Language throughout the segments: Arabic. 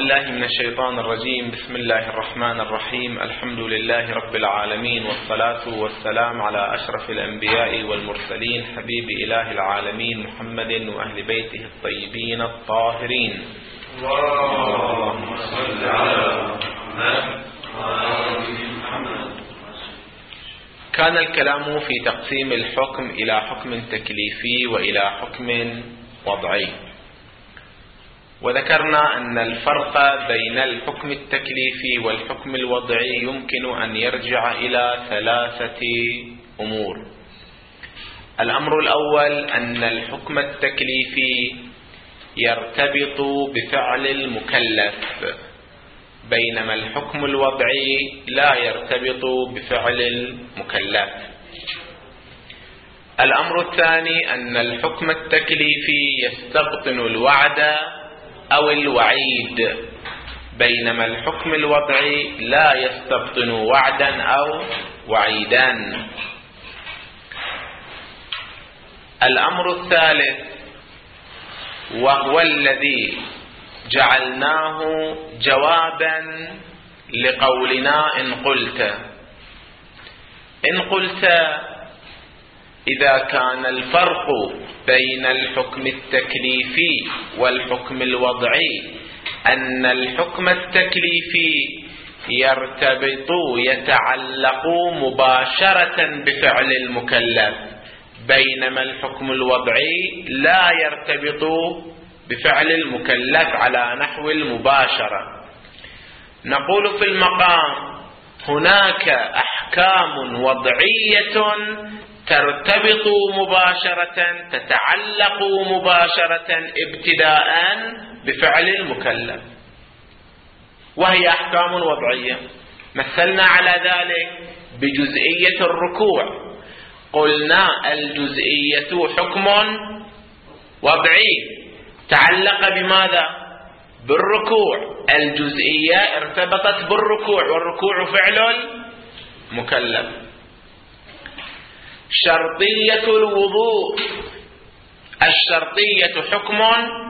بالله من الشيطان الرجيم. بسم الله الرحمن الرحيم. الحمد لله رب العالمين، والصلاة والسلام على أشرف الأنبياء والمرسلين، حبيب إله العالمين محمد وأهل بيته الطيبين الطاهرين. اللهم صل على محمد. كان الكلام في تقسيم الحكم إلى حكم تكليفي وإلى حكم وضعي، وذكرنا أن الفرق بين الحكم التكليفي والحكم الوضعي يمكن أن يرجع إلى 3 أمور. الأمر الأول أن الحكم التكليفي يرتبط بفعل المكلف، بينما الحكم الوضعي لا يرتبط بفعل المكلف. الأمر الثاني أن الحكم التكليفي يستبطن الوعد أو الوعيد، بينما الحكم الوضعي لا يستبطن وعدا أو وعيدا. الأمر الثالث وهو الذي جعلناه جوابا لقولنا إن قلت إذا كان الفرق بين الحكم التكليفي والحكم الوضعي أن الحكم التكليفي يتعلق مباشرة بفعل المكلف، بينما الحكم الوضعي لا يرتبط بفعل المكلف على نحو المباشرة. نقول في المقام هناك أحكام وضعية ترتبط مباشرة، تتعلق مباشرة ابتداء بفعل المكلف، وهي أحكام وضعية. مثلنا على ذلك بجزئية الركوع، قلنا الجزئية حكم وضعي تعلق بماذا؟ بالركوع. الجزئية ارتبطت بالركوع، والركوع فعل المكلف. شرطية الوضوء، الشرطية حكم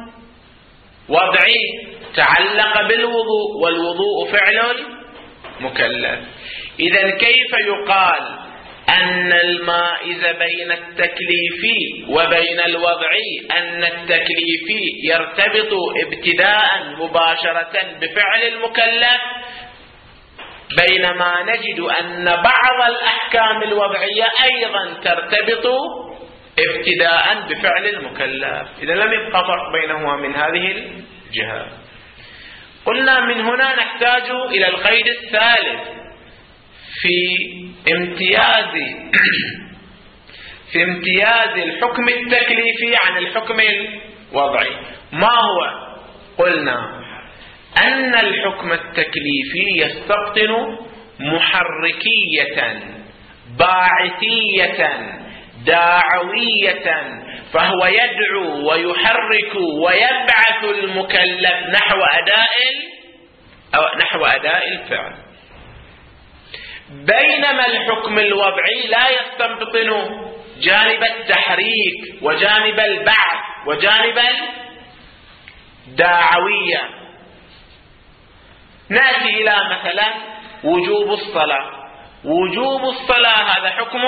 وضعي تعلق بالوضوء، والوضوء فعل مكلف. إذن كيف يقال أن المائز بين التكليفي وبين الوضعي أن التكليفي يرتبط ابتداء مباشرة بفعل المكلف، بينما نجد أن بعض الأحكام الوضعية أيضا ترتبط ابتداء بفعل المكلف؟ إذا لم يبقى فرق بينهما من هذه الجهة. قلنا من هنا نحتاج إلى القيد الثالث في امتياز الحكم التكليفي عن الحكم الوضعي. ما هو؟ قلنا أن الحكم التكليفي يستبطن محركية باعثية داعوية، فهو يدعو ويحرك ويبعث المكلف نحو أداء الفعل، بينما الحكم الوضعي لا يستبطن جانب التحريك وجانب البعث وجانب الداعوية. نأتي إلى مثلا وجوب الصلاة. وجوب الصلاة هذا حكم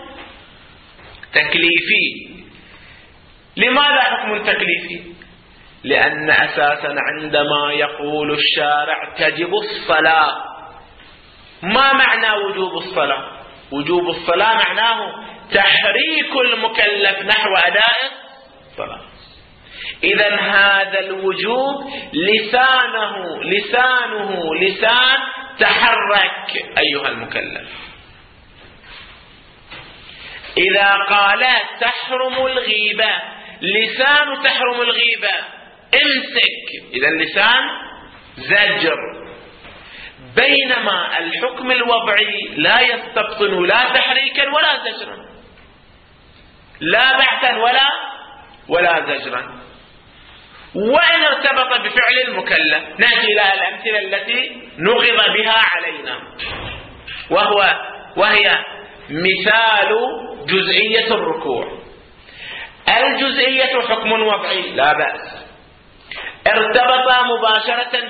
تكليفي. لماذا حكم تكليفي؟ لأن أساسا عندما يقول الشارع تجب الصلاة، ما معنى وجوب الصلاة؟ وجوب الصلاة معناه تحريك المكلف نحو أداء الصلاة. إذن هذا الوجوب لسانه لسان تحرك أيها المكلف. إذا قال تحرم الغيبة، لسان تحرم الغيبة امسك، إذن لسان زجر. بينما الحكم الوضعي لا يستبطن لا تحريكا ولا زجرا، لا بعثا ولا زجرا، وإن ارتبط بفعل المكلف. نأتي إلى الأمثلة التي نغض بها علينا، وهي مثال جزئية الركوع. الجزئية حكم وضعي لا بأس، ارتبط مباشرة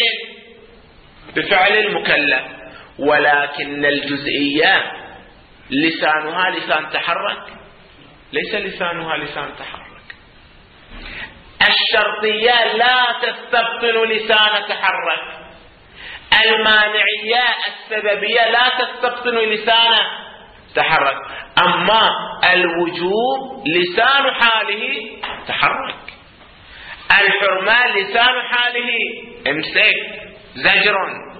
بفعل المكلف، ولكن الجزئية لسانها لسان تحرك، ليس لسانها لسان تحرك. الشرطية لا تستبطن لسان تحرك، المانعية السببية لا تستبطن لسان تحرك، أما الوجوب لسان حاله تحرك، الحرمة لسان حاله امسك زجر،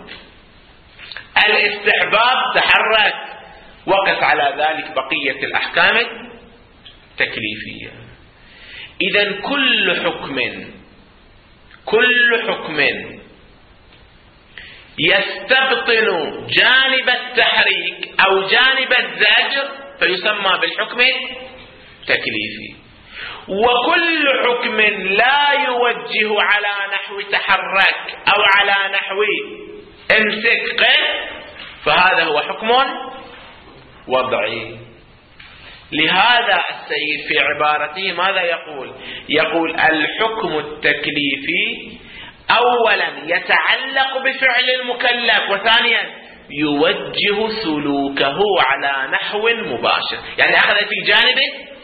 الاستحباب تحرك، وقف على ذلك بقية الأحكام التكليفية. إذن كل حكم يستبطن جانب التحريك أو جانب الزجر فيسمى بالحكم التكليفي، وكل حكم لا يوجه على نحو تحرك أو على نحو امسك قف فهذا هو حكم وضعي. لهذا السيد في عبارته ماذا يقول الحكم التكليفي أولا يتعلق بفعل المكلف، وثانيا يوجه سلوكه على نحو مباشر، يعني أخذ في جانب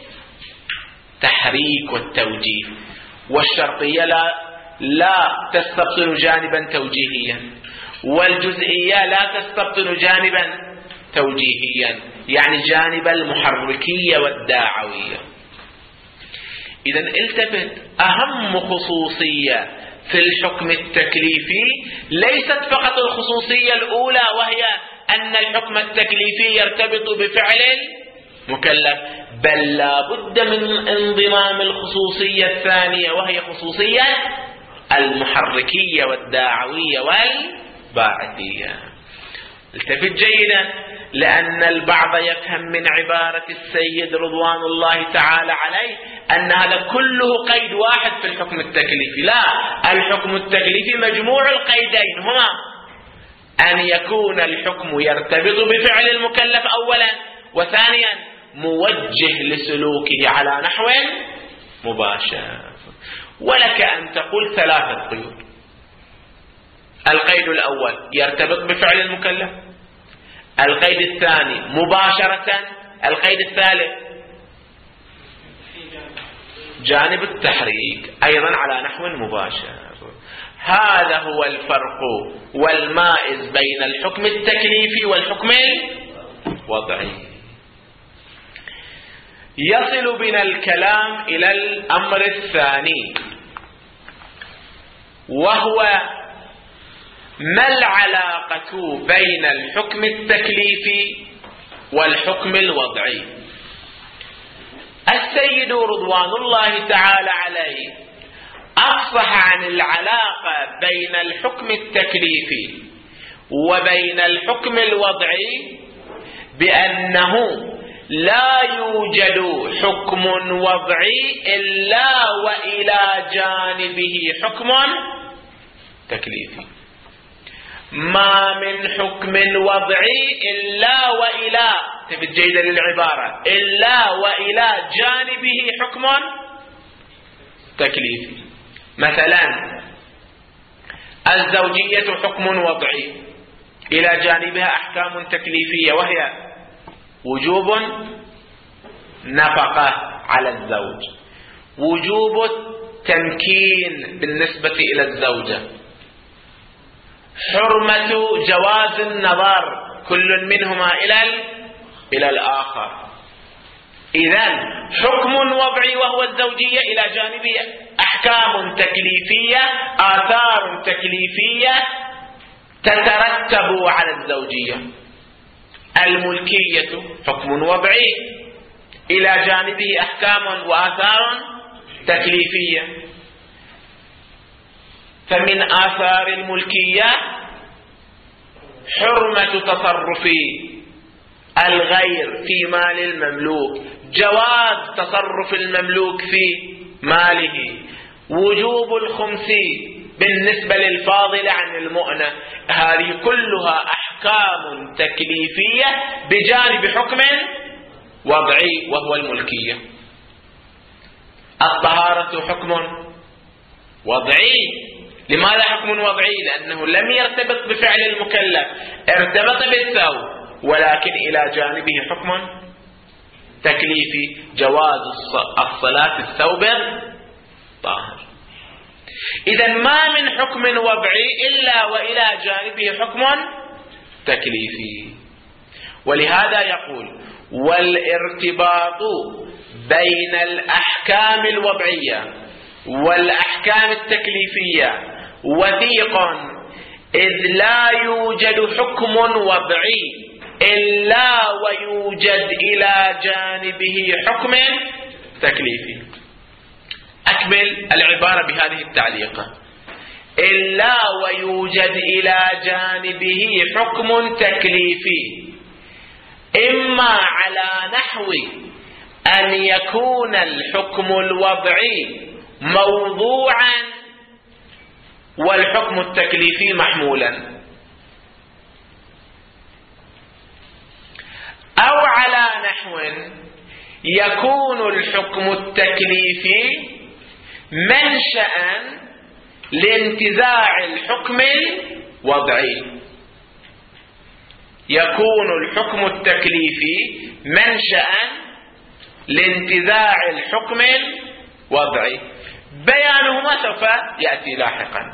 التحريك والتوجيه، والشرطية لا تستبطن جانبا توجيهيا، والجزئية لا تستبطن جانبا توجيهيا، يعني جانب المحركية والداعوية. إذن التفت، أهم خصوصية في الحكم التكليفي ليست فقط الخصوصية الأولى، وهي أن الحكم التكليفي يرتبط بفعل المكلف، بل لا بد من انضمام الخصوصية الثانية، وهي خصوصية المحركية والداعوية والباعثية. التفت جيدا، لأن البعض يفهم من عبارة السيد رضوان الله تعالى عليه أن هذا كله قيد واحد في الحكم التكليفي. لا، الحكم التكليفي مجموع القيدين، هما أن يكون الحكم يرتبط بفعل المكلف أولا، وثانيا موجه لسلوكه على نحو مباشر. ولك أن تقول 3 قيود: القيد الأول يرتبط بفعل المكلف، القيد الثاني مباشرة، القيد الثالث جانب التحريك أيضا على نحو مباشر. هذا هو الفرق والمائز بين الحكم التكليفي والحكم الوضعي. يصل بنا الكلام إلى الأمر الثاني، وهو ما العلاقة بين الحكم التكليفي والحكم الوضعي. السيد رضوان الله تعالى عليه أفصح عن العلاقة بين الحكم التكليفي وبين الحكم الوضعي بأنه لا يوجد حكم وضعي إلا وإلى جانبه حكم تكليفي، ما من حكم وضعي إلا وإلى تفجيد للعبارة إلا وإلى جانبه حكم تكليفي. مثلا الزوجية حكم وضعي إلى جانبها أحكام تكليفية، وهي وجوب نفقة على الزوج، وجوب التمكين بالنسبة إلى الزوجة، حرمة جواز النظر كل منهما إلى الآخر. إذن حكم وضعي وهو الزوجية إلى جانبه أحكام تكليفية، آثار تكليفية تترتب على الزوجية. الملكية حكم وضعي إلى جانبه أحكام وآثار تكليفية. فمن آثار الملكية حرمة تصرف الغير في مال المملوك، جواز تصرف المملوك في ماله، وجوب الخمس بالنسبة للفاضل عن المؤنة. هذه كلها أحكام تكليفية بجانب حكم وضعي وهو الملكية. الطهارة حكم وضعي. لماذا حكم وضعي؟ لأنه لم يرتبط بفعل المكلف، ارتبط بالثوب، ولكن إلى جانبه حكم تكليفي، جواز الصلاة الثوب طاهر. إذا ما من حكم وضعي إلا وإلى جانبه حكم تكليفي. ولهذا يقول: والارتباط بين الأحكام الوضعية والأحكام التكليفية وثيق، إذ لا يوجد حكم وضعي إلا ويوجد إلى جانبه حكم تكليفي. أكمل العبارة بهذه التعليقة: إلا ويوجد إلى جانبه حكم تكليفي، إما على نحو أن يكون الحكم الوضعي موضوعا والحكم التكليفي محمولا، أو على نحو يكون الحكم التكليفي منشأ لانتزاع الحكم الوضعي. يكون الحكم التكليفي منشأ لانتزاع الحكم الوضعي. بيانهما سوف يأتي لاحقا.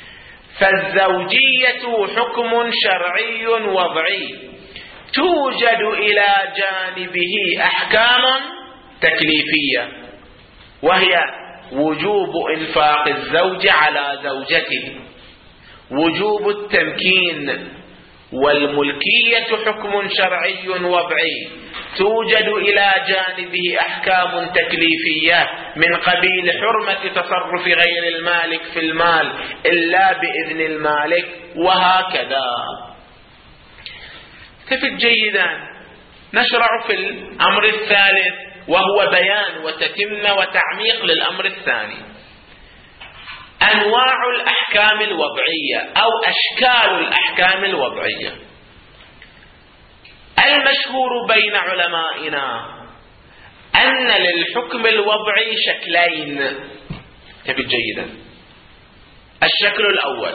فالزوجية حكم شرعي وضعي توجد إلى جانبه أحكام تكليفية، وهي وجوب إنفاق الزوج على زوجته، وجوب التمكين، والملكية حكم شرعي وضعي توجد إلى جانبه أحكام تكليفية من قبيل حرمة تصرف غير المالك في المال إلا بإذن المالك، وهكذا. تفت جيدا. نشرع في الأمر الثالث، وهو بيان وتتمة وتعميق للأمر الثاني. أنواع الأحكام الوضعية أو أشكال الأحكام الوضعية. المشهور بين علمائنا أن للحكم الوضعي شكلين. تفت جيدا. الشكل الأول: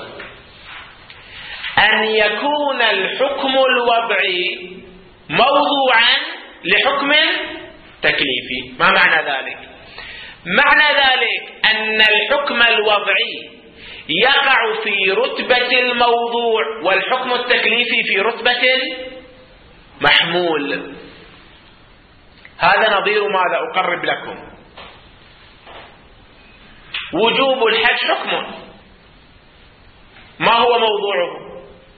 أن يكون الحكم الوضعي موضوعا لحكم تكليفي. ما معنى ذلك؟ معنى ذلك أن الحكم الوضعي يقع في رتبة الموضوع والحكم التكليفي في رتبة المحمول. هذا نظير ماذا أقرب لكم؟ وجوب الحج حكم، ما هو موضوعه؟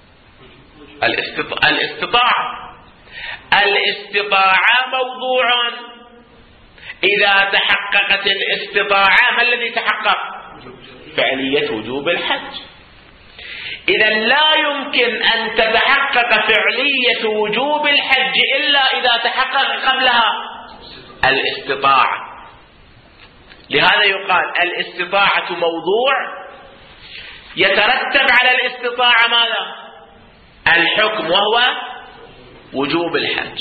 الاستطاعة. الاستطاعة موضوع. إذا تحققت الاستطاعة، ما الذي تحقق؟ فعلية وجوب الحج. إذا لا يمكن أن تتحقق فعلية وجوب الحج إلا إذا تحقق قبلها الاستطاعة. لهذا يقال الاستطاعة موضوع، يترتب على الاستطاعة ماذا؟ الحكم، وهو وجوب الحج.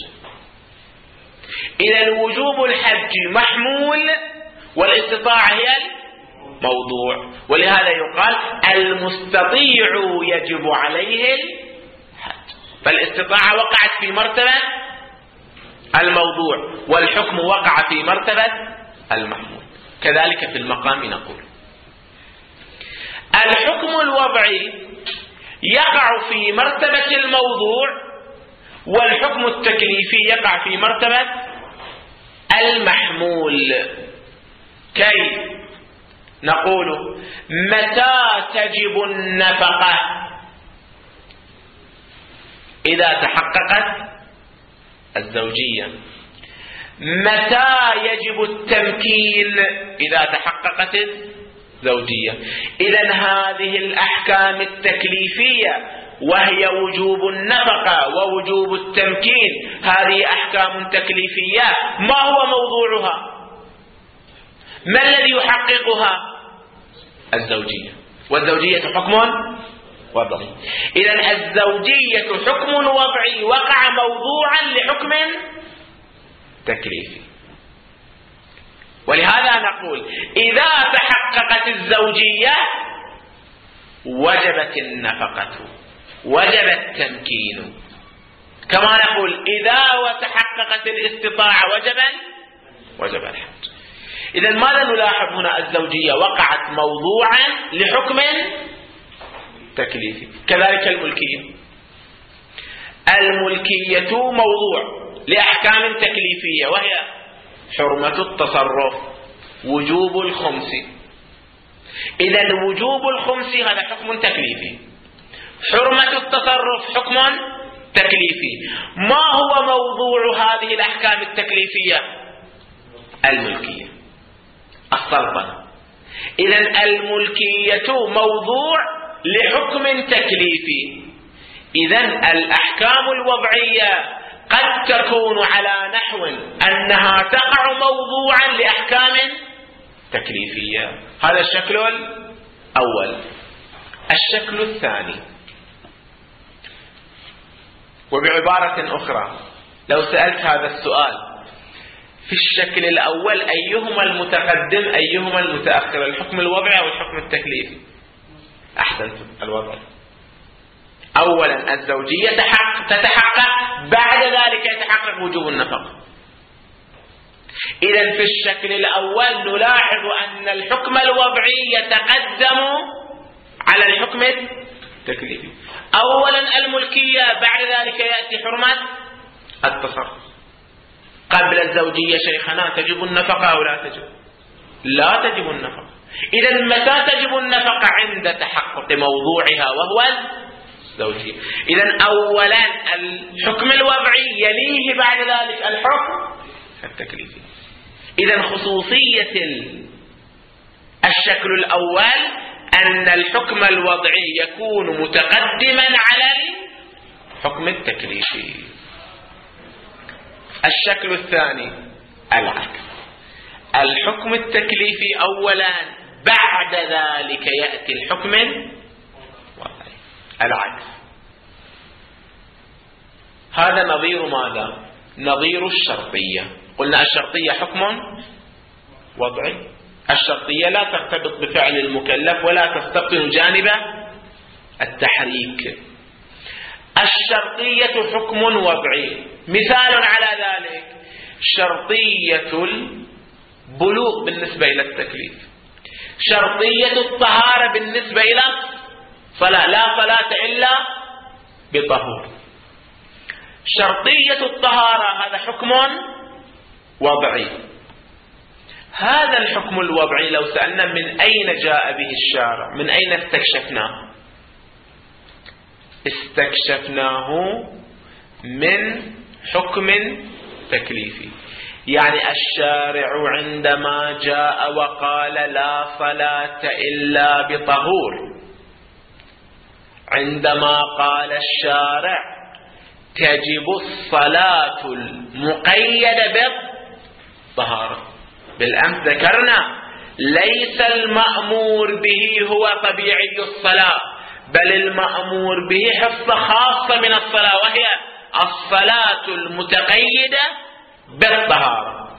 إذا وجوب الحج محمول والاستطاعة هي الموضوع، ولهذا يقال المستطيع يجب عليه الحج. فالاستطاعة وقعت في مرتبة الموضوع والحكم وقع في مرتبة المحمول. كذلك في المقام نقول الحكم الوضعي يقع في مرتبة الموضوع والحكم التكليفي يقع في مرتبة المحمول. كيف؟ نقول متى تجب النفقة؟ إذا تحققت الزوجية. متى يجب التمكين؟ إذا تحققت الزوجية. إذن هذه الأحكام التكليفية وهي وجوب النفقة ووجوب التمكين، هذه أحكام تكليفية. ما هو موضوعها؟ ما الذي يحققها؟ الزوجية، والزوجية حكم وضعي. إذن الزوجية حكم وضعي وقع موضوعا لحكم تكليفي. ولهذا نقول إذا تحققت الزوجية وجبت النفقة، وجب التمكين. كما نقول إذا وتحققت الاستطاعة وجب الحج. إذن ماذا نلاحظ هنا؟ الزوجية وقعت موضوعا لحكم تكليفي. كذلك الملكية موضوع لأحكام تكليفية، وهي حرمة التصرف، وجوب الخمس. إذن وجوب الخمس هذا حكم تكليفي، حرمة التصرف حكم تكليفي. ما هو موضوع هذه الأحكام التكليفية؟ الملكية، السلطنة. إذن الملكية موضوع لحكم تكليفي. إذن الأحكام الوضعية قد تكون على نحو أنها تقع موضوعا لأحكام تكليفية. هذا الشكل الأول. الشكل الثاني، وبعبارة أخرى لو سألت هذا السؤال في الشكل الأول أيهما المتقدم أيهما المتأخر، الحكم الوضعي أو الحكم التكليفي؟ أحسنتم، الوضعي. أولا الزوجية تتحقق، بعد ذلك يتحقق وجوب النفقة. إذن في الشكل الأول نلاحظ أن الحكم الوضعي يتقدم على الحكم التكليفي. أولا الملكية، بعد ذلك يأتي حرمة التصرف. قبل الزوجية شيخنا تجب النفقة أو لا تجب؟ لا تجب النفقة. إذن متى تجب النفقة؟ عند تحقق موضوعها وهو الزوجية. إذن أولا الحكم الوضعي يليه بعد ذلك الحكم التكليفي. إذن خصوصية الشكل الأول أن الحكم الوضعي يكون متقدما على الحكم التكليفي. الشكل الثاني العكس، الحكم التكليفي أولا، بعد ذلك يأتي الحكم الوضعي. العكس هذا نظير ماذا؟ نظير الشرطية. قلنا الشرطية حكم وضعي، الشرطية لا ترتبط بفعل المكلف ولا تستبطن جانب التحريك. الشرطية حكم وضعي. مثال على ذلك شرطية البلوغ بالنسبة إلى التكليف، شرطية الطهارة بالنسبة إلى الصلاة، لا صلاة إلا بطهور. شرطية الطهارة هذا حكم وضعي. هذا الحكم الوضعي لو سألنا من أين جاء به الشارع، من أين استكشفناه؟ استكشفناه من حكم تكليفي. يعني الشارع عندما جاء وقال لا صلاة إلا بطهور، عندما قال الشارع تجب الصلاة المقيدة بالطهارة، بالأمس ذكرنا ليس المأمور به هو طبيعي الصلاة، بل المأمور به حفظ خاصة من الصلاة، وهي الصلاة المتقيدة بالطهارة.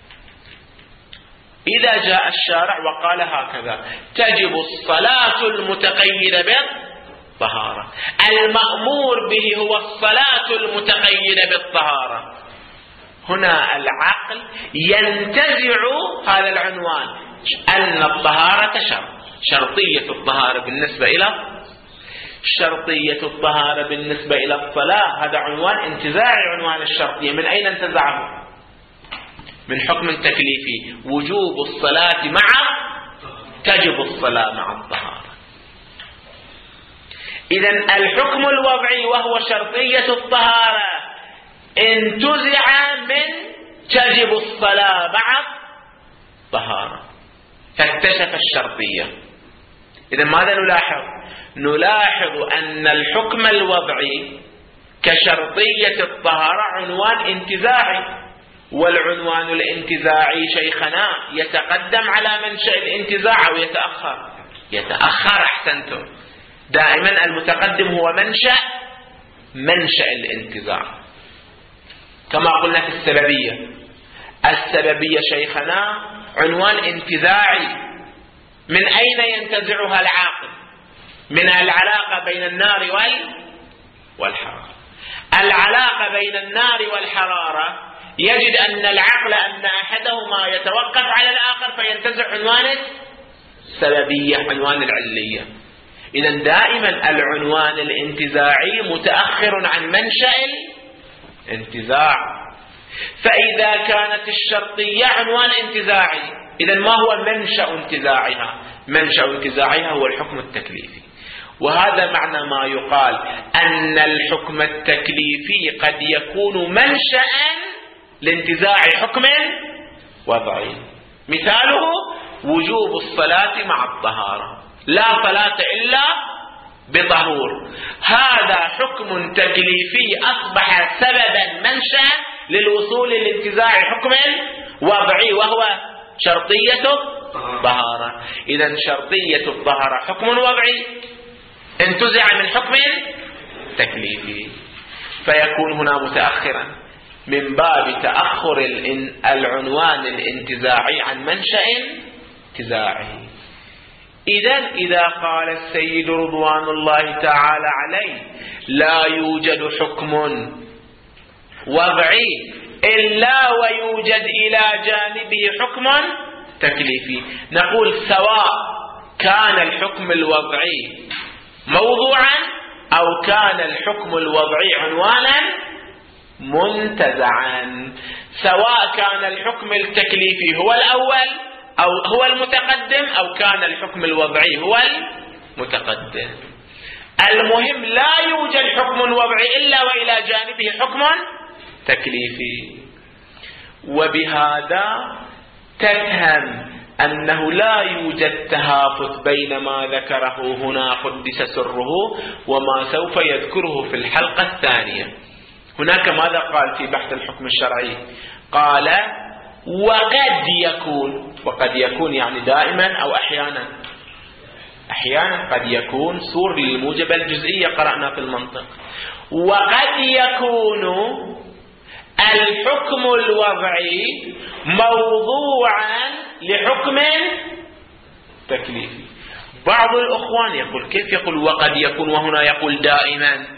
إذا جاء الشارع وقال هكذا تجب الصلاة المتقيدة بالطهارة، المأمور به هو الصلاة المتقيدة بالطهارة، هنا العقل ينتزع هذا العنوان أن الطهارة شرطية الطهارة بالنسبة إلى شرطية الطهارة بالنسبة إلى الصلاة، هذا عنوان انتزاع عنوان الشرطية. من أين انتزعه؟ من حكم تكليفي، وجوب الصلاة تجب الصلاة مع الطهارة. إذن الحكم الوضعي وهو شرطية الطهارة انتزع من تجب الصلاة مع الطهارة، فاكتشف الشرطية. إذن ماذا نلاحظ؟ نلاحظ أن الحكم الوضعي كشرطية الطهارة عنوان انتزاعي، والعنوان الانتزاعي شيخنا يتقدم على منشأ الانتزاع أو يتأخر. أحسنتم، دائما المتقدم هو منشأ الانتزاع. كما قلنا في السببية شيخنا عنوان انتزاعي. من أين ينتزعها العاقل؟ من العلاقة بين النار والحرارة. العلاقة بين النار والحرارة يجد أن العقل أن أحدهما يتوقف على الآخر فينتزع عنوان السببية، عنوان العلية. إذن دائما العنوان الانتزاعي متأخر عن منشأ الانتزاع. فإذا كانت الشرطية عنوان انتزاعي، إذن ما هو منشأ انتزاعها؟ منشأ انتزاعها هو الحكم التكليفي. وهذا معنى ما يقال أن الحكم التكليفي قد يكون منشأ لانتزاع حكم وضعي. مثاله وجوب الصلاة مع الطهارة، لا صلاة إلا بطهور. هذا حكم تكليفي أصبح سببا منشأ للوصول لانتزاع حكم وضعي وهو شرطية الطهارة. إذن شرطية الطهارة حكم وضعي انتزع من حكم تكليفي، فيكون هنا متأخرا من باب تأخر العنوان الانتزاعي عن منشأ انتزاعه. إذا قال السيد رضوان الله تعالى عليه لا يوجد حكم وضعي إلا ويوجد إلى جانبه حكم تكليفي، نقول سواء كان الحكم الوضعي موضوعا أو كان الحكم الوضعي عنوانا منتزعا، سواء كان الحكم التكليفي هو الأول أو هو المتقدم أو كان الحكم الوضعي هو المتقدم. المهم لا يوجد حكم وضعي إلا وإلى جانبه حكم تكليفي. وبهذا تفهم أنه لا يوجد تهافت بين ما ذكره هنا قدس سره وما سوف يذكره في الحلقة الثانية. هناك ماذا قال في بحث الحكم الشرعي؟ قال وقد يكون يعني دائما أو أحيانا قد يكون صور للموجبة الجزئية قرأنا في المنطق. وقد يكون الحكم الوضعي موضوعا لحكم تكليفي. بعض الأخوان يقول كيف يقول وقد يكون وهنا يقول دائما؟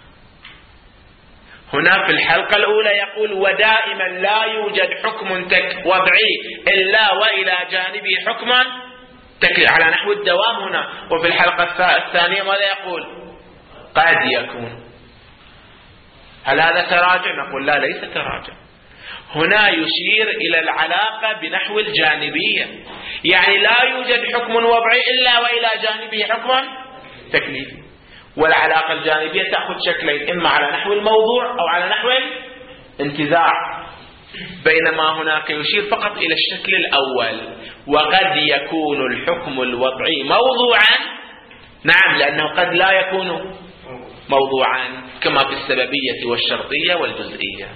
هنا في الحلقة الأولى يقول ودائما لا يوجد حكم وضعي إلا وإلى جانبه حكم تكليفي على نحو الدوام هنا. وفي الحلقة الثانية ماذا يقول؟ قد يكون. هل هذا تراجع؟ نقول لا، ليس تراجع. هنا يشير إلى العلاقة بنحو الجانبية، يعني لا يوجد حكم وضعي إلا وإلى جانبه حكم تكليفي. والعلاقة الجانبية تأخذ شكلين، إما على نحو الموضوع أو على نحو الانتزاع، بينما هناك يشير فقط إلى الشكل الأول. وقد يكون الحكم الوضعي موضوعا، نعم، لأنه قد لا يكون موضوعا كما في السببية والشرطية والجزئية.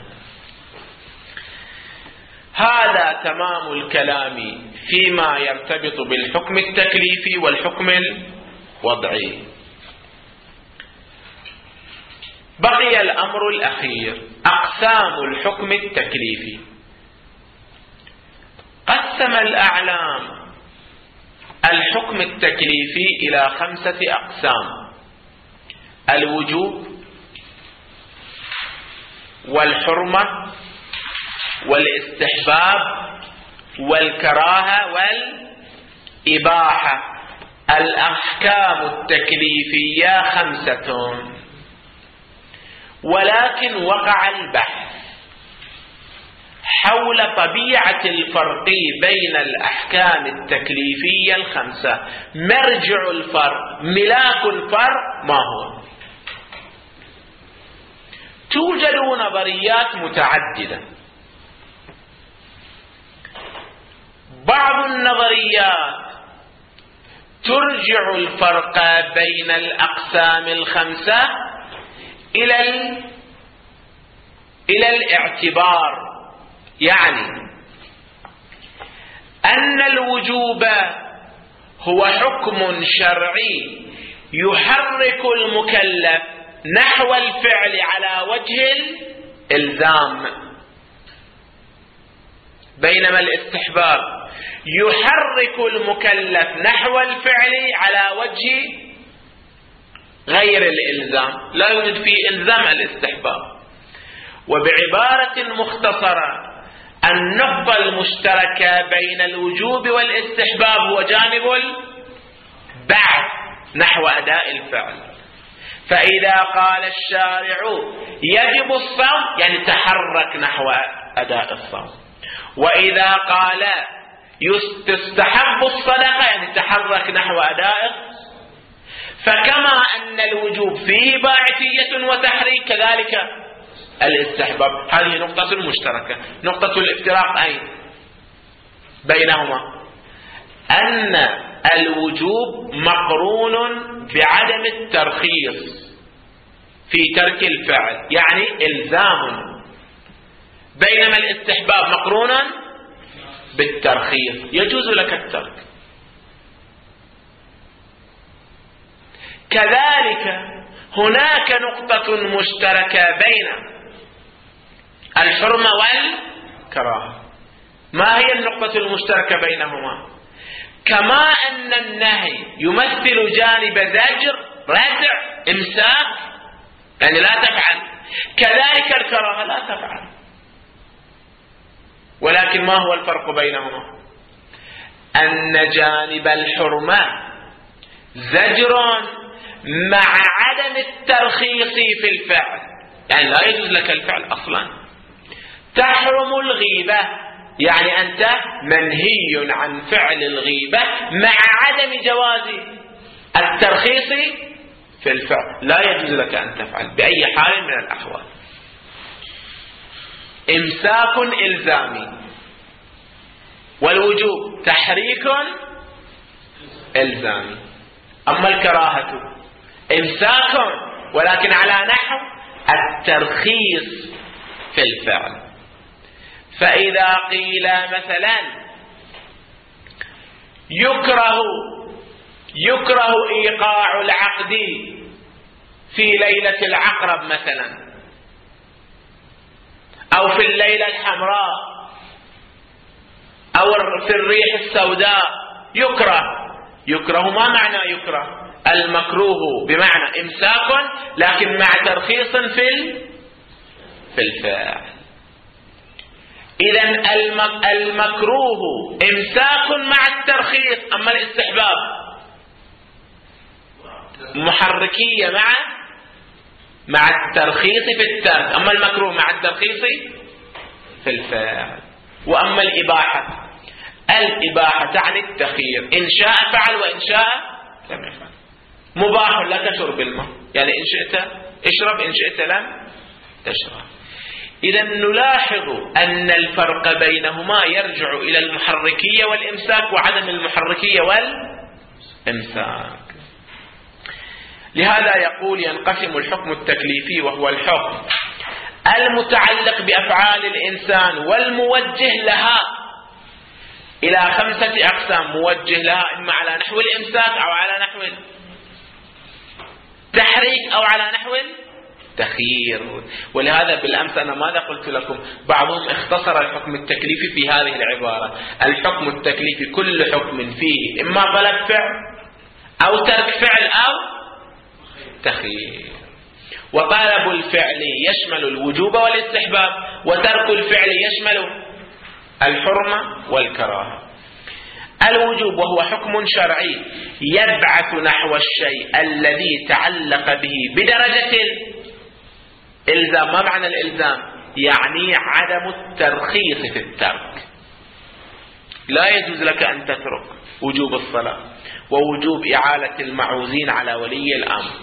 هذا تمام الكلام فيما يرتبط بالحكم التكليفي والحكم الوضعي. بقي الأمر الأخير، أقسام الحكم التكليفي. قسم الأعلام الحكم التكليفي إلى 5 أقسام: الوجوب والحرمة والاستحباب والكراهة والإباحة. الأحكام التكليفية 5، ولكن وقع البحث حول طبيعة الفرق بين الأحكام التكليفية 5. مرجع الفرق، ملاك الفرق ما هو؟ توجد نظريات متعددة. بعض النظريات ترجع الفرق بين الأقسام 5 إلى الاعتبار، يعني أن الوجوب هو حكم شرعي يحرك المكلف نحو الفعل على وجه الإلزام، بينما الاستحباب يحرك المكلف نحو الفعل على وجه غير الإلزام، لا يوجد فيه إلزام الاستحباب. وبعبارة مختصرة النقطة المشتركة بين الوجوب والاستحباب هو جانب البعث نحو أداء الفعل. فإذا قال الشارع يجب الصوم يعني تحرك نحو أداء الصوم، وإذا قال يستحب الصدقة يعني تحرك نحو أداء. فكما أن الوجوب فيه باعثية وتحريك كذلك الاستحباب. هذه نقطة مشتركة. نقطة الافتراق أين بينهما؟ أن الوجوب مقرون بعدم الترخيص في ترك الفعل يعني إلزام، بينما الاستحباب مقرون بالترخيص يجوز لك الترك. كذلك هناك نقطة مشتركة بين الحرمة والكراهة. ما هي النقطة المشتركة بينهما؟ كما أن النهي يمثل جانب زجر ردع إمساك يعني لا تفعل، كذلك الكراهة لا تفعل. ولكن ما هو الفرق بينهما؟ أن جانب الحرمة زجر مع عدم الترخيص في الفعل، يعني لا يجوز لك الفعل أصلا. تحرم الغيبة يعني أنت منهي عن فعل الغيبة مع عدم جواز الترخيص في الفعل، لا يجوز لك أن تفعل بأي حال من الأحوال. إمساك إلزامي، والوجوب تحريك إلزامي. أما الكراهة إمساك ولكن على نحو الترخيص في الفعل. فإذا قيل مثلا يكره إيقاع العقد في ليلة العقرب مثلا، أو في الليلة الحمراء، أو في الريح السوداء، يكره ما معنى يكره؟ المكروه بمعنى إمساك لكن مع ترخيص في الفعل. إذن المكروه إمساك مع الترخيص، أما الاستحباب محركية مع الترخيص في الترك، أما المكروه مع الترخيص في الفعل. وأما الإباحة تعني التخيير، إن شاء فعل وإن شاء لم يفعل. مباح لك شرب الماء يعني إن شئت اشرب إن شئت لم تشرب. إذا نلاحظ أن الفرق بينهما يرجع إلى المحركية والإمساك وعدم المحركية والإمساك. لهذا يقول ينقسم الحكم التكليفي وهو الحكم المتعلق بأفعال الإنسان والموجه لها إلى 5 أقسام. موجه لها إما على نحو الإمساك أو على نحو التحريك أو على نحو التخيير. ولهذا بالأمس أنا ماذا قلت لكم؟ بعضهم اختصر الحكم التكليفي في هذه العبارة: الحكم التكليفي كل حكم فيه إما طلب فعل أو ترك فعل أو تخيير. وطلب الفعل يشمل الوجوب والاستحباب، وترك الفعل يشمل الحرمة والكراهة. الوجوب وهو حكم شرعي يبعث نحو الشيء الذي تعلق به بدرجة الإلزام. ما معنى الإلزام؟ يعني عدم الترخيص في الترك. لا يجوز لك أن تترك وجوب الصلاة ووجوب إعالة المعوزين على ولي الأمر.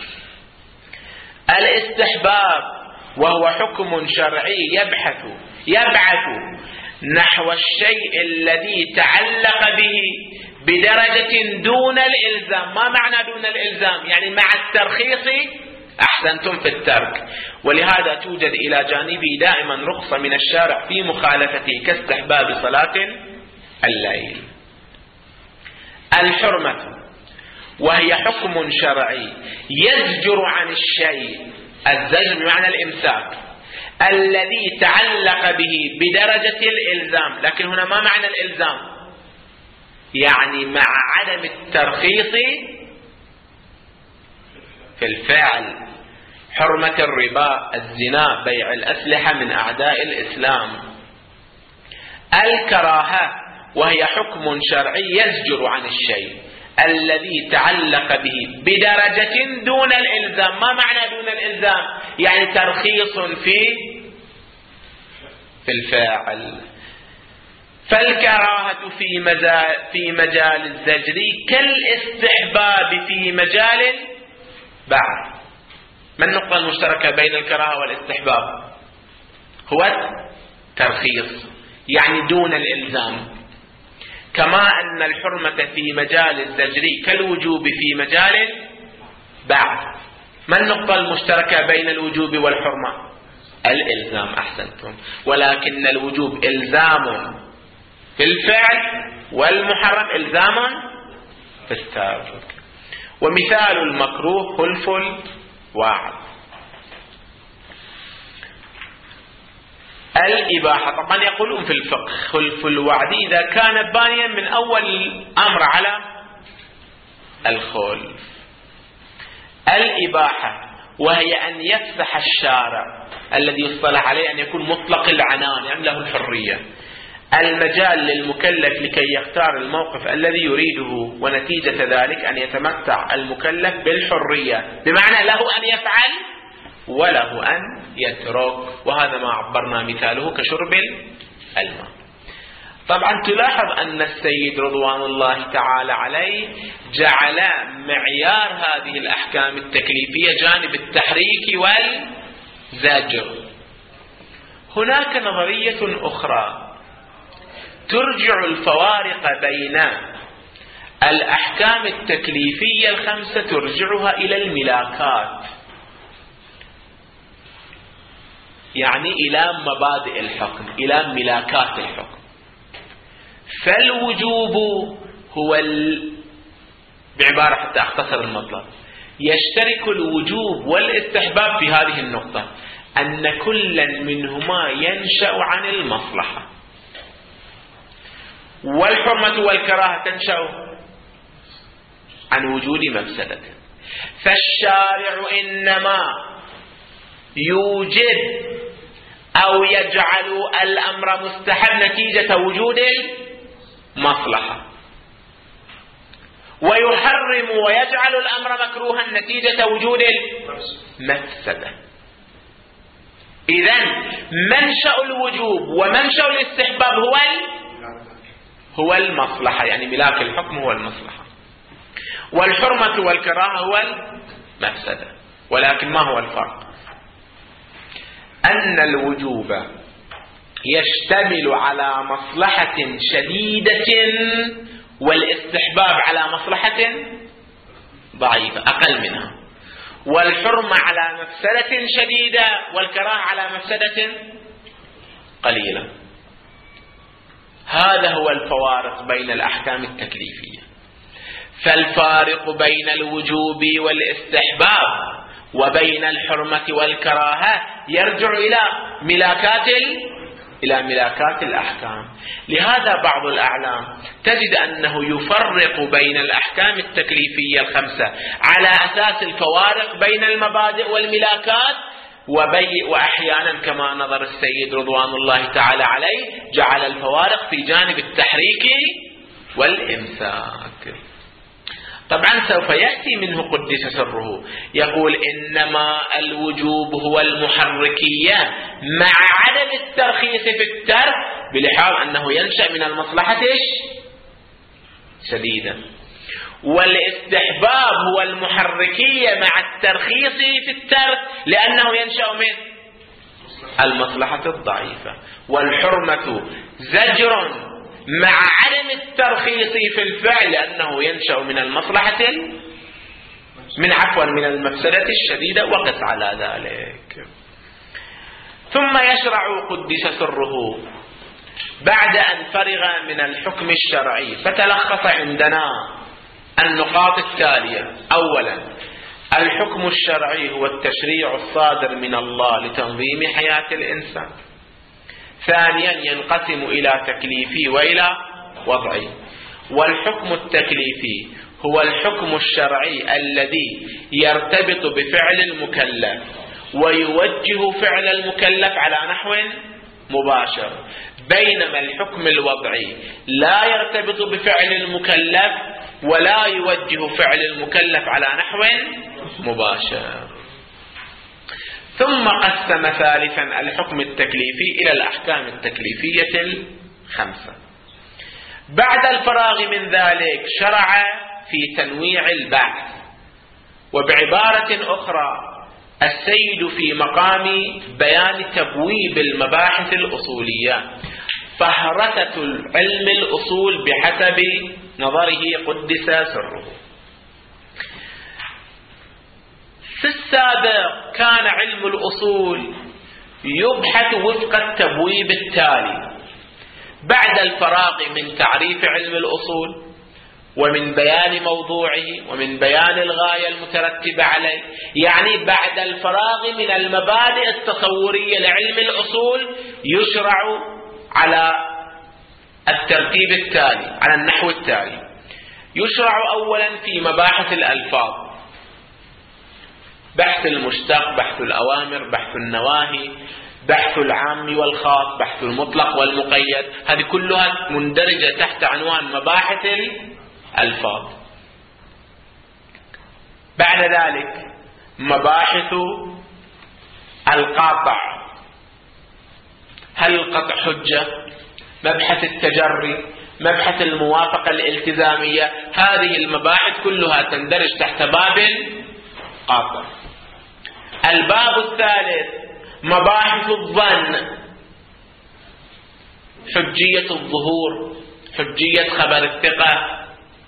الاستحباب وهو حكم شرعي يبعث نحو الشيء الذي تعلق به بدرجة دون الإلزام. ما معنى دون الإلزام؟ يعني مع الترخيص أحسنتم في الترك. ولهذا توجد إلى جانبه دائما رخصة من الشارع في مخالفته كاستحباب صلاة الليل. الحرمة وهي حكم شرعي يزجر عن الشيء، الزجر بمعنى الإمساك، الذي تعلق به بدرجة الإلزام. لكن هنا ما معنى الإلزام؟ يعني مع عدم الترخيص في الفعل. حرمة الربا، الزنا، بيع الأسلحة من أعداء الإسلام. الكراهة وهي حكم شرعي يزجر عن الشيء الذي تعلق به بدرجة دون الإلزام. ما معنى دون الإلزام؟ يعني ترخيص في الفاعل. فالكراهة في مجال الزجر كالاستحباب في مجال البعث. ما النقطة المشتركة بين الكراهة والاستحباب؟ هو الترخيص، يعني دون الإلزام. كما أن الحرمة في مجال الزجر كالوجوب في مجال البعث. ما النقطة المشتركة بين الوجوب والحرمة؟ الإلزام. أحسنتم. ولكن الوجوب إلزام في الفعل، والمحرم إلزام في الترك. ومثال المكروه خلف الوعد. الإباحة طبعا يقولون في الفقه خلف الوعد إذا كان بانيا من أول الأمر على الخلف. الإباحة وهي أن يفسح الشارع الذي يصطلح عليه أن يكون مطلق العنان، يعني له الحرية، المجال للمكلف لكي يختار الموقف الذي يريده، ونتيجة ذلك أن يتمتع المكلف بالحرية، بمعنى له أن يفعل وله أن يترك. وهذا ما عبرنا مثاله كشرب الماء. طبعا تلاحظ أن السيد رضوان الله تعالى عليه جعل معيار هذه الأحكام التكليفية جانب التحريك والزجر. هناك نظرية أخرى ترجع الفوارق بين الأحكام التكليفية الخمسة، ترجعها إلى الملاكات، يعني إلى مبادئ الحكم، إلى ملاكات الحكم. فالوجوب هو بعبارة حتى أختصر المطلب، يشترك الوجوب والاستحباب في هذه النقطة، أن كل منهما ينشأ عن المصلحة، والحرمة والكراهة تنشأ عن وجود مفسدة. فالشارع إنما يوجد أو يجعل الأمر مستحب نتيجة وجود المصلحة، ويحرم ويجعل الأمر مكروها نتيجة وجود المفسدة. إذن منشأ الوجوب ومنشأ الاستحباب هو المصلحة، يعني ملاك الحكم هو المصلحة، والحرمة والكراهة هو المفسدة. ولكن ما هو الفرق؟ أن الوجوب يشتمل على مصلحة شديدة، والاستحباب على مصلحة ضعيفة أقل منها، والحرمة على مفسدة شديدة، والكراهة على مفسدة قليلة. هذا هو الفوارق بين الأحكام التكليفية. فالفارق بين الوجوب والاستحباب وبين الحرمة والكراهة يرجع إلى ملاكات الأحكام. لهذا بعض الأعلام تجد أنه يفرق بين الأحكام التكليفية الخمسة على أساس الفوارق بين المبادئ والملاكات، وأحيانا كما نظر السيد رضوان الله تعالى عليه جعل الفوارق في جانب التحريك والإمساك. طبعا سوف يأتي منه قدس سره يقول إنما الوجوب هو المحركية مع عدم الترخيص في الترك، بلحاظ أنه ينشأ من المصلحة شديدة، والاستحباب هو المحركية مع الترخيص في الترك لأنه ينشأ من المصلحة الضعيفة، والحرمة زجر مع عدم الترخيص في الفعل لأنه ينشأ من المصلحة من المفسدة الشديدة. وقس على ذلك. ثم يشرع قدس سره بعد أن فرغ من الحكم الشرعي، فتلخص عندنا النقاط التالية. أولا، الحكم الشرعي هو التشريع الصادر من الله لتنظيم حياة الإنسان. ثانيا، ينقسم إلى تكليفي وإلى وضعي. والحكم التكليفي هو الحكم الشرعي الذي يرتبط بفعل المكلف ويوجه فعل المكلف على نحو مباشر، بينما الحكم الوضعي لا يرتبط بفعل المكلف ولا يوجه فعل المكلف على نحو مباشر. ثم قسم ثالثا الحكم التكليفي إلى الأحكام التكليفية الخمسة. بعد الفراغ من ذلك شرع في تنويع البحث، وبعبارة أخرى السيد في مقام بيان تبويب المباحث الأصولية، فهرسة علم الأصول بحسب نظره قدس سره. في السابق كان علم الأصول يبحث وفق التبويب التالي: بعد الفراغ من تعريف علم الأصول ومن بيان موضوعه ومن بيان الغاية المترتبة عليه، يعني بعد الفراغ من المبادئ التصورية لعلم الأصول يشرع على الترتيب التالي، على النحو التالي: يشرع أولا في مباحث الألفاظ، بحث المشتق، بحث الأوامر، بحث النواهي، بحث العام والخاص، بحث المطلق والمقيد، هذه كلها مندرجة تحت عنوان مباحث الألفاظ. بعد ذلك مباحث القاطع، هل القطع حجة؟ مبحث التجري، مبحث الموافقة الالتزامية، هذه المباحث كلها تندرج تحت باب قاطع. الباب الثالث مباحث الظن، حجية الظهور، حجية خبر الثقة،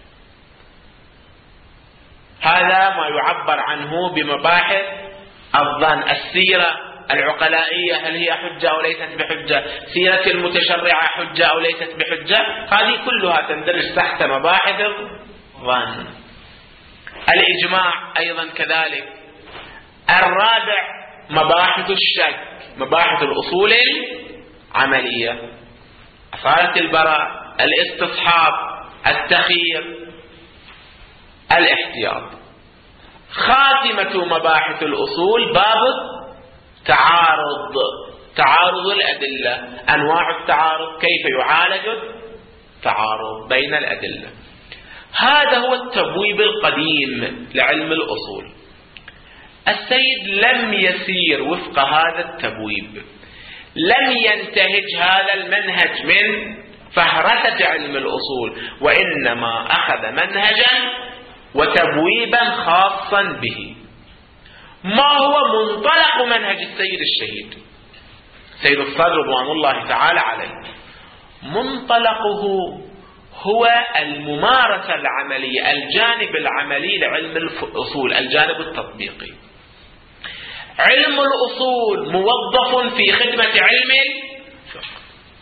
هذا ما يعبر عنه بمباحث الظن. السيرة العقلائية، هل هي حجة أو ليست بحجة؟ سيرة المتشرعة حجة أو ليست بحجة؟ هذه كلها تندرج تحت مباحث الظن. الإجماع أيضا كذلك. الرابع مباحث الشك، مباحث الأصول العملية، أصالة البراء، الاستصحاب، التخيير، الاحتياط. خاتمة مباحث الأصول باب التعارض، تعارض الأدلة، أنواع التعارض، كيف يعالج التعارض بين الأدلة. هذا هو التبويب القديم لعلم الأصول. السيد لم يسير وفق هذا التبويب، لم ينتهج هذا المنهج من فهرسة علم الأصول، وإنما أخذ منهجا وتبويبا خاصا به. ما هو منطلق منهج السيد الشهيد سيد الصدر رضوان الله تعالى عليه؟ منطلقه هو الممارسة العملية، الجانب العملي لعلم الأصول، الجانب التطبيقي. علم الأصول موظف في خدمة علم الفقه.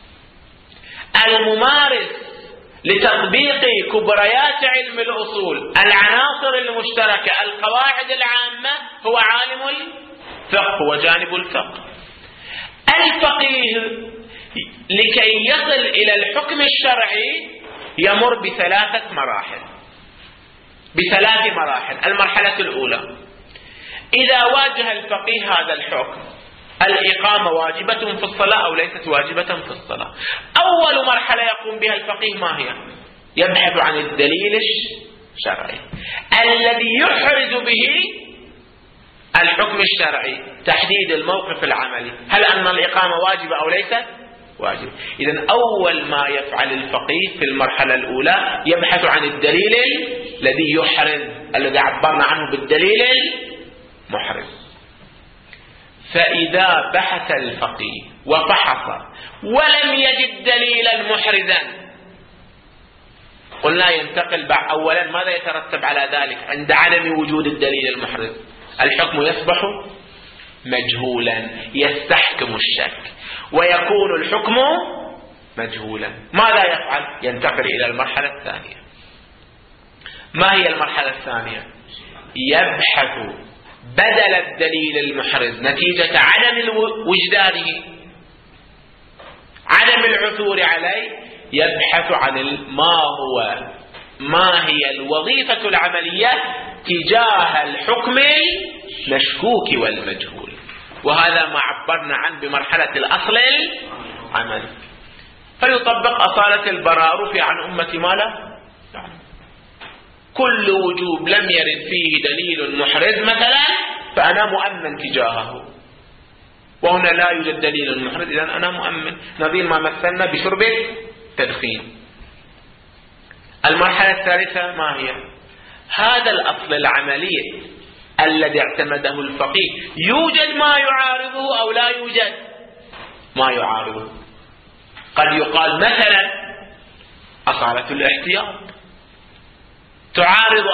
الممارس لتطبيق كبريات علم الأصول، العناصر المشتركة، القواعد العامة، هو عالم الفقه، هو جانب الفقه. الفقيه لكي يصل إلى الحكم الشرعي يمر بثلاث مراحل. المرحلة الأولى: إذا واجه الفقيه هذا الحكم، الإقامة واجبة في الصلاة أو ليست واجبة في الصلاة، أول مرحلة يقوم بها الفقيه ما هي؟ يبحث عن الدليل الشرعي الذي يحرز به الحكم الشرعي، تحديد الموقف العملي، هل أن الإقامة واجبة أو ليست واجبة. إذن أول ما يفعل الفقيه في المرحلة الأولى يبحث عن الدليل الذي يحرز، الذي عبرنا عنه بالدليل المحرز. فإذا بحث الفقيه وفحص ولم يجد دليلا محرزا، قلنا ينتقل أولا، ماذا يترتب على ذلك عند عدم وجود الدليل المحرز؟ الحكم يصبح مجهولا، يستحكم الشك ويكون الحكم مجهولا. ماذا يفعل؟ ينتقل إلى المرحلة الثانية. ما هي المرحلة الثانية؟ يبحث بدل الدليل المحرز نتيجة عدم وجدانه، عدم العثور عليه، يبحث عن ما هي الوظيفة العملية تجاه الحكم المشكوك والمجهول، وهذا ما عبرنا عنه بمرحلة الأصل العملي. فيطبق أصالة البراء رفع عن أمة ما لا يعني كل وجوب لم يرد فيه دليل محرز مثلا فأنا مؤمن تجاهه، وهنا لا يوجد دليل محرز إذن أنا مؤمن، نظير ما مثلنا بشرب التدخين. المرحلة الثالثة ما هي؟ هذا الأصل العملي الذي اعتمده الفقيه يوجد ما يعارضه أو لا يوجد ما يعارضه. قد يقال مثلا أصالة الاحتياط تعارض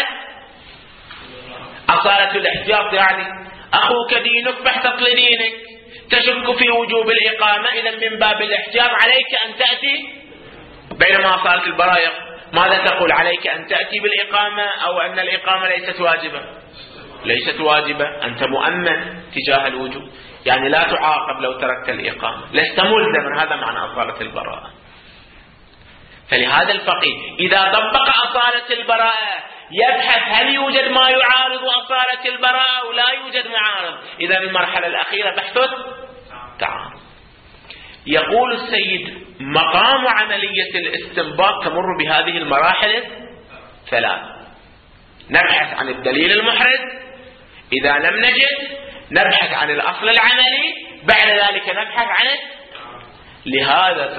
أصالة الاحتياط، يعني أخوك دينك فاحتط لدينك، تشك في وجوب الإقامة إذا من باب الاحتياط عليك أن تأتي، بينما أصالة البراء ماذا تقول؟ عليك أن تأتي بالإقامة أو أن الإقامة ليست واجبة، أنت مؤمن تجاه الوجوب، يعني لا تعاقب لو تركت الإقامة، لست ملزما، هذا معنى أصالة البراءة. فلهذا الفقيه إذا طبق أصالة البراءة يبحث هل يوجد ما يعارض أصالة البراءة أو لا يوجد معارض، إذا المرحلة الأخيرة بحث تعارض. يقول السيد مقام عملية الاستنباط تمر بهذه المراحل الثلاث: نبحث عن الدليل المحرز، إذا لم نجد نبحث عن الأصل العملي، بعد ذلك نبحث عن لهذا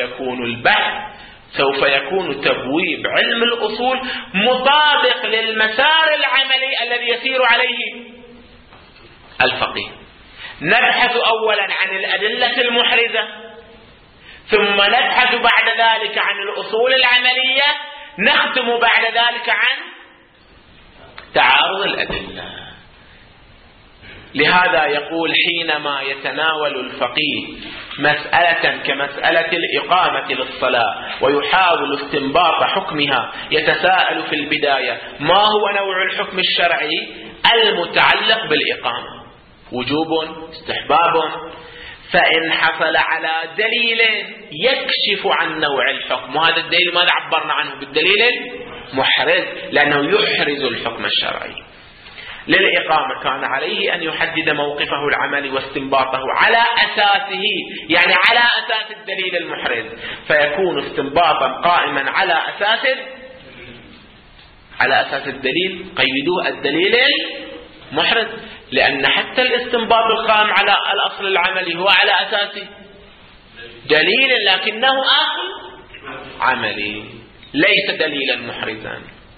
سوف يكون تبويب علم الأصول مطابق للمسار العملي الذي يسير عليه الفقيه. نبحث أولا عن الأدلة المحرزة، ثم نبحث بعد ذلك عن الأصول العملية، نختم بعد ذلك عن تعارض الأدلة. لهذا يقول حينما يتناول الفقيه مسألة كمسألة الإقامة للصلاة ويحاول استنباط حكمها، يتساءل في البداية ما هو نوع الحكم الشرعي المتعلق بالإقامة، وجوب استحباب، فإن حصل على دليل يكشف عن نوع الحكم، وهذا الدليل ماذا عبرنا عنه؟ بالدليل المحرز، لأنه يحرز الحكم الشرعي. للإقامة كان عليه أن يحدد موقفه العملي واستنباطه على أساسه، يعني على أساس الدليل المحرز، فيكون استنباطا قائما على أساس الدليل، قيدوه الدليل المحرز، لأن حتى الاستنباط القائم على الأصل العملي هو على أساس دليل لكنه أصل عملي ليس دليلا محرزا.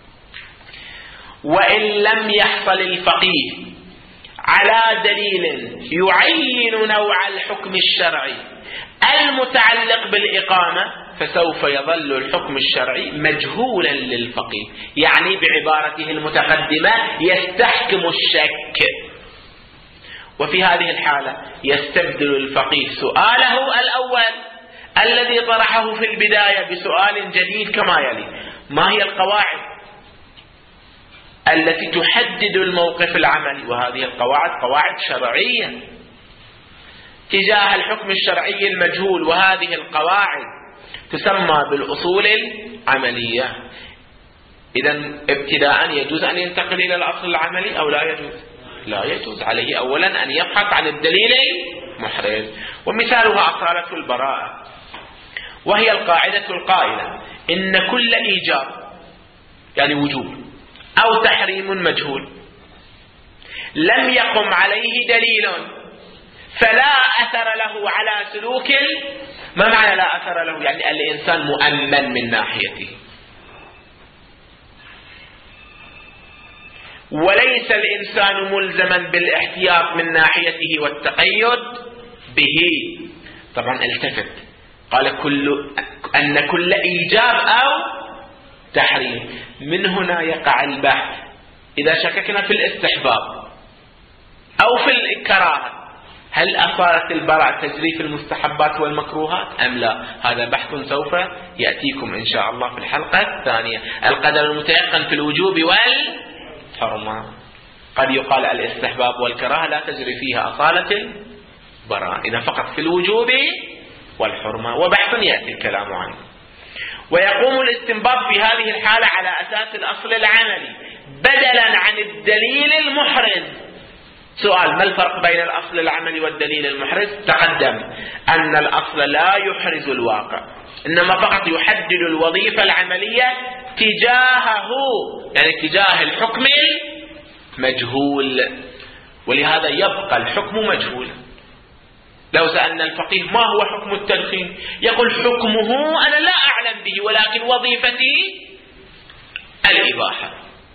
وإن لم يحصل الفقيه على دليل يعين نوع الحكم الشرعي المتعلق بالإقامة فسوف يظل الحكم الشرعي مجهولا للفقيه، يعني بعبارته المتقدمة يستحكم الشك. وفي هذه الحالة يستبدل الفقيه سؤاله الأول الذي طرحه في البداية بسؤال جديد كما يلي: ما هي القواعد التي تحدد الموقف العملي؟ وهذه القواعد قواعد شرعية تجاه الحكم الشرعي المجهول، وهذه القواعد تسمى بالأصول العملية. إذن ابتداء يجوز أن ينتقل إلى الأصل العملي أو لا يجوز؟ لا يجوز، عليه أولا أن يبحث عن الدليل المحرز، ومثالها أصالة البراءة، وهي القاعدة القائلة إن كل إيجاب يعني وجوب أو تحريم مجهول لم يقم عليه دليل فلا أثر له على سلوك. ما معنى لا أثر له؟ يعني الإنسان مؤمن من ناحيته، وليس الإنسان ملزما بالاحتياط من ناحيته والتقيد به. طبعا التفت قال أن كل إيجاب أو تحريم، من هنا يقع البحث. إذا شككنا في الاستحباب أو في الكراهة، هل أصالة البراء تجري في المستحبات والمكروهات أم لا؟ هذا بحث سوف يأتيكم إن شاء الله في الحلقة الثانية. القدر المتيقن في الوجوب والحرمة، قد يقال الاستحباب والكراهة لا تجري فيها أصالة البراء، إذا فقط في الوجوب والحرمة، وبحث يأتي الكلام عنه. ويقوم الاستنباط في هذه الحالة على أساس الأصل العملي بدلا عن الدليل المحرز. سؤال: ما الفرق بين الأصل العملي والدليل المحرز؟ تقدم أن الأصل لا يحرز الواقع، إنما فقط يحدد الوظيفة العملية تجاهه، يعني تجاه الحكم المجهول، ولهذا يبقى الحكم مجهولا. لو سألنا الفقيه ما هو حكم التدخين، يقول حكمه أنا لا أعلم به، ولكن وظيفتي الإباحة،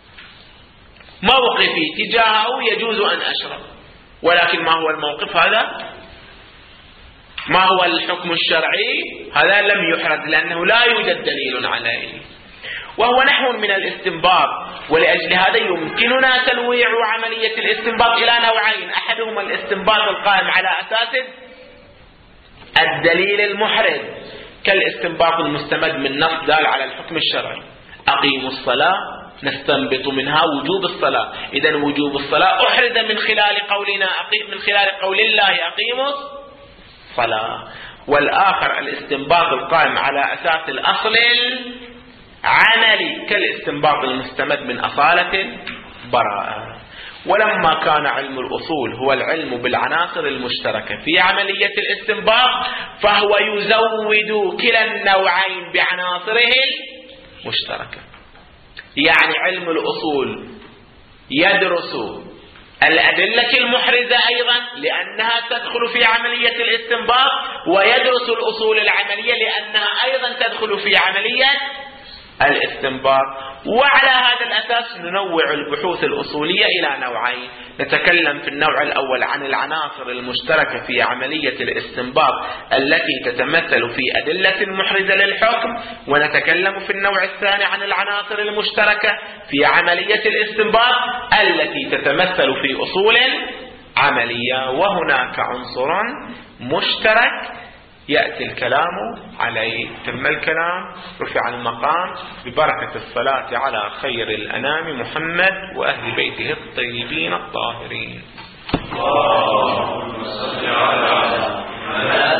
موقفي تجاهه يجوز أن أشرب، ولكن ما هو الموقف هذا؟ ما هو الحكم الشرعي؟ هذا لم يحرز لأنه لا يوجد دليل عليه، وهو نحو من الاستنباط. ولأجل هذا يمكننا تنويع عملية الاستنباط إلى نوعين: أحدهما الاستنباط القائم على أساس الدليل المحرز كالاستنباط المستمد من نص دال على الحكم الشرعي. أقيموا الصلاة، نستنبط منها وجوب الصلاة، إذن وجوب الصلاة أحرز من خلال قولنا من خلال قول الله أقيموا الصلاة. والآخر الاستنباط القائم على أساس الأصل العملي كالاستنباط المستمد من أصالة براءة. ولما كان علم الأصول هو العلم بالعناصر المشتركة في عملية الاستنباط، فهو يزود كلا النوعين بعناصره المشتركة. يعني علم الأصول يدرس الأدلة المحرزة أيضا لأنها تدخل في عملية الاستنباط، ويدرس الأصول العملية لأنها أيضا تدخل في عملية الاستنباط. وعلى هذا الأساس ننوع البحوث الأصولية إلى نوعين: نتكلم في النوع الأول عن العناصر المشتركة في عملية الاستنباط التي تتمثل في أدلة محرزة للحكم، ونتكلم في النوع الثاني عن العناصر المشتركة في عملية الاستنباط التي تتمثل في أصول عملية. وهناك عنصر مشترك يأتي الكلام عليه. تم الكلام، رفع المقام، ببركة الصلاة على خير الأنام محمد وأهل بيته الطيبين الطاهرين. اللهم صل على محمد